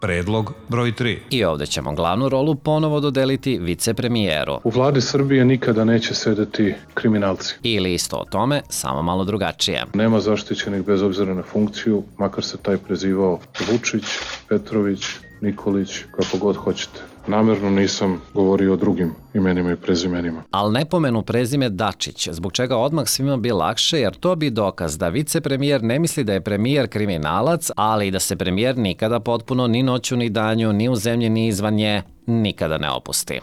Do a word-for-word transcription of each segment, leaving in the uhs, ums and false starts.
Predlog broj tri. I ovde ćemo glavnu rolu ponovo dodeliti vicepremijeru. U vladi Srbije nikada neće sedeti kriminalci. Ili isto o tome, samo malo drugačije. Nema zaštićenih bez obzira na funkciju, makar se taj prezivao Vučić, Petrović, Nikolić, kako god hoćete. Namerno nisam govorio o drugim imenima i prezimenima. Al ne pomenu prezime Dačić, zbog čega odmah svima bi lakše, jer to bi dokaz da vicepremijer ne misli da je premijer kriminalac, ali i da se premijer nikada potpuno ni noću ni danju, ni u zemlji ni izvan nje, nikada ne opusti.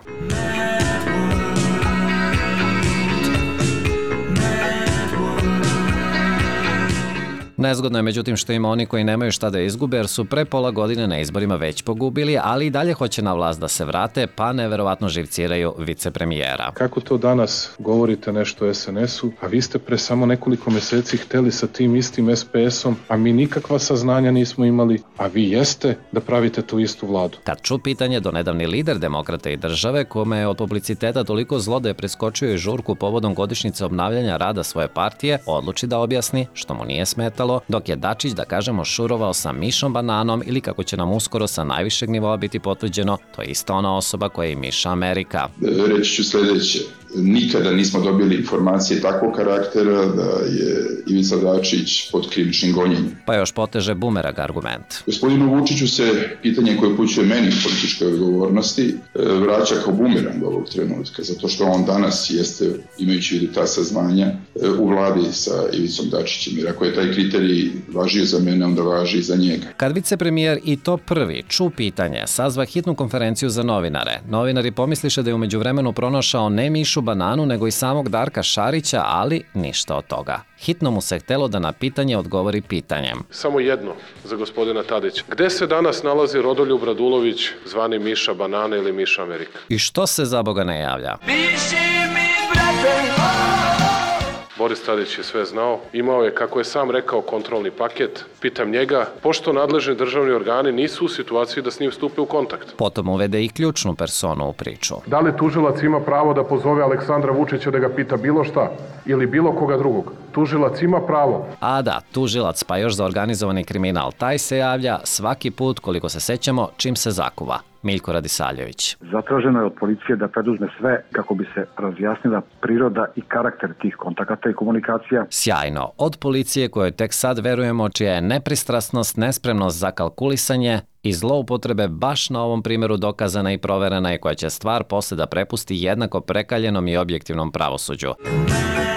Nezgodno je međutim što ima oni koji nemaju šta da izgube jer su pre pola godine na izborima već pogubili, ali i dalje hoće na vlast da se vrate, pa neverovatno živciraju vicepremijera. Kako to danas govorite nešto o es en esu, a vi ste pre samo nekoliko meseci hteli sa tim istim es pe esom, a mi nikakva saznanja nismo imali, a vi jeste da pravite tu istu vladu. Kad ču pitanje donedavni lider demokrata i države, kome je od publiciteta toliko zlo da je preskočio i žurku povodom godišnjice obnavljanja rada svoje partije, odluči da objasni što mu nije smetalo, dok je Dačić, da kažemo, šurovao sa Mišom Bananom ili kako će nam uskoro sa najvišeg nivoa biti potvrđeno, to je isto ona osoba koja je Miša Amerika. Reći ću sledeće. Nikada nismo dobili informacije takvog karaktera da je Ivica Dačić pod krivičnim gonjenjem. Pa još poteže bumerang argument. Gospodinu Vučiću se pitanje koje upućuje meni političke odgovornosti vraća kao bumerang ovog trenutka, zato što on danas jeste, imajući vidu ta saznanja, u vladi sa Ivicom Dačićem. Jer ako je taj kriterij važio za mene, onda važi i za njega. Kad vicepremijer i to prvi ču pitanje sazva hitnu konferenciju za novinare, novinari pomisliše da je umeđu vremenu pronašao ne Mišu Bananu, nego i samog Darka Šarića, ali ništa od toga. Hitno mu se htelo da na pitanje odgovori pitanjem. Samo jedno za gospodina Tadića. Gde se danas nalazi Rodoljub Radulović, zvani Miša Banana ili Miša Amerika? I što se za Boga ne javlja? Piši mi, brate! Boris Tadić je sve znao, imao je, kako je sam rekao, kontrolni paket. Pitam njega, pošto nadležni državni organi nisu u situaciji da s njim stupe u kontakt. Potom uvede i ključnu personu u priču. Da li tužilac ima pravo da pozove Aleksandra Vučića da ga pita bilo šta ili bilo koga drugog? Tužilac ima pravo. A da, tužilac, pa još za organizovani kriminal, taj se javlja svaki put, koliko se sećamo, čim se zakuva. Miljko Radisaljević. Zatraženo je od policije da preduzme sve kako bi se razjasnila priroda i karakter tih kontakata i komunikacija. Sjajno. Od policije kojoj tek sad verujemo, čija je nepristrasnost, nespremnost za kalkulisanje i zloupotrebe baš na ovom primjeru dokazana i proverena i koja će stvar posle da prepusti jednako prekaljenom i objektivnom pravosuđu.